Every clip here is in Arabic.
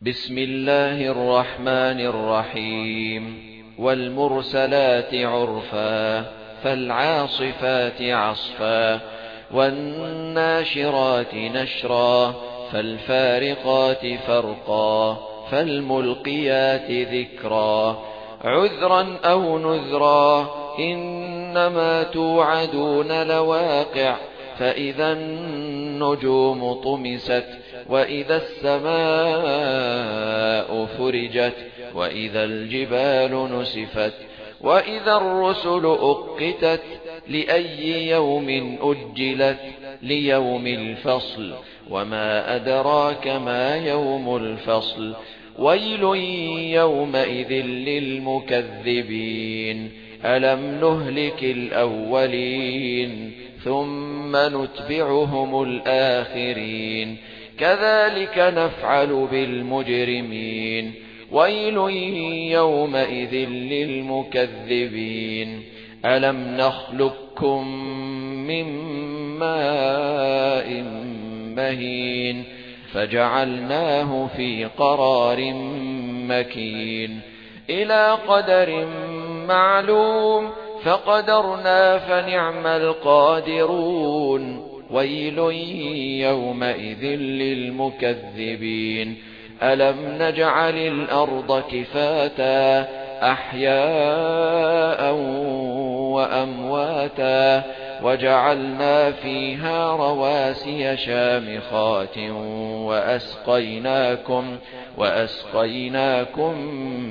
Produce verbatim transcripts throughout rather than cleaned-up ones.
بسم الله الرحمن الرحيم والمرسلات عرفا فالعاصفات عصفا والناشرات نشرا فالفارقات فرقا فالملقيات ذكرا عذرا أو نذرا إنما توعدون لواقع فإذا النجوم طمست وإذا السماء فرجت وإذا الجبال نسفت وإذا الرسل أقتت لأي يوم أجلت ليوم الفصل وما أدراك ما يوم الفصل ويل يومئذ للمكذبين ألم نهلك الأولين ثم نتبعهم الآخرين كذلك نفعل بالمجرمين ويل يومئذ للمكذبين ألم نخلقكم من ماء مهين فجعلناه في قرار مكين إلى قدر معلوم فقدرنا فنعم القادرون ويل يومئذ للمكذبين ألم نجعل الأرض كفاتا أحياء وأمواتا وجعلنا فيها رواسي شامخات وأسقيناكم, وأسقيناكم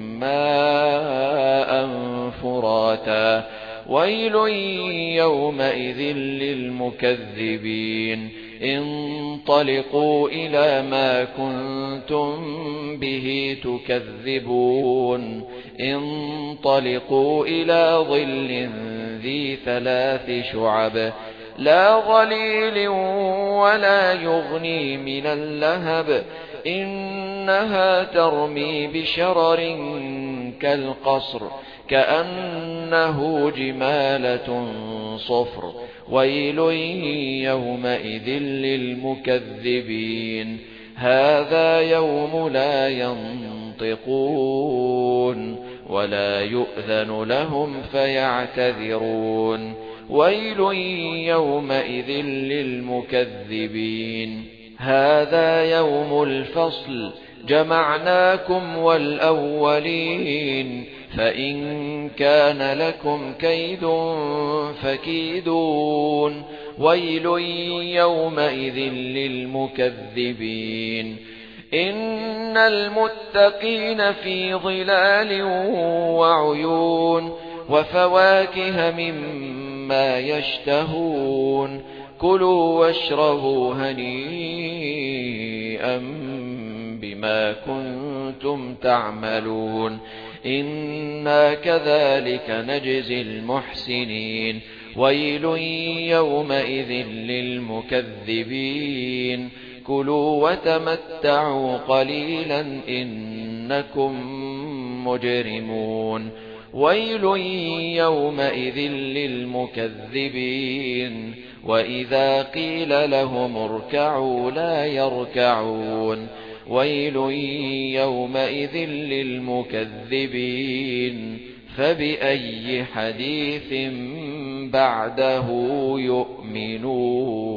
ماء فراتا ويل يومئذ للمكذبين انطلقوا إلى ما كنتم به تكذبون انطلقوا إلى ظل ذي ثلاث شعب لا ظليل ولا يغني من اللهب إنها ترمي بشرر كالقصر كأنه جمالة صفر ويل يومئذ للمكذبين هذا يوم لا ينطقون ولا يؤذن لهم فيعتذرون ويل يومئذ للمكذبين هذا يوم الفصل جمعناكم والأولين فإن كان لكم كيد فكيدون ويل يومئذ للمكذبين إن المتقين في ظلال وعيون وفواكه مما يشتهون كلوا واشربوا هنيئا بما كنتم تعملون إنا كذلك نجزي المحسنين ويل يومئذ للمكذبين كلوا وتمتعوا قليلا إنكم مجرمون ويل يومئذ للمكذبين وإذا قيل لهم اركعوا لا يركعون ويل يومئذ للمكذبين فبأي حديث بعده يؤمنون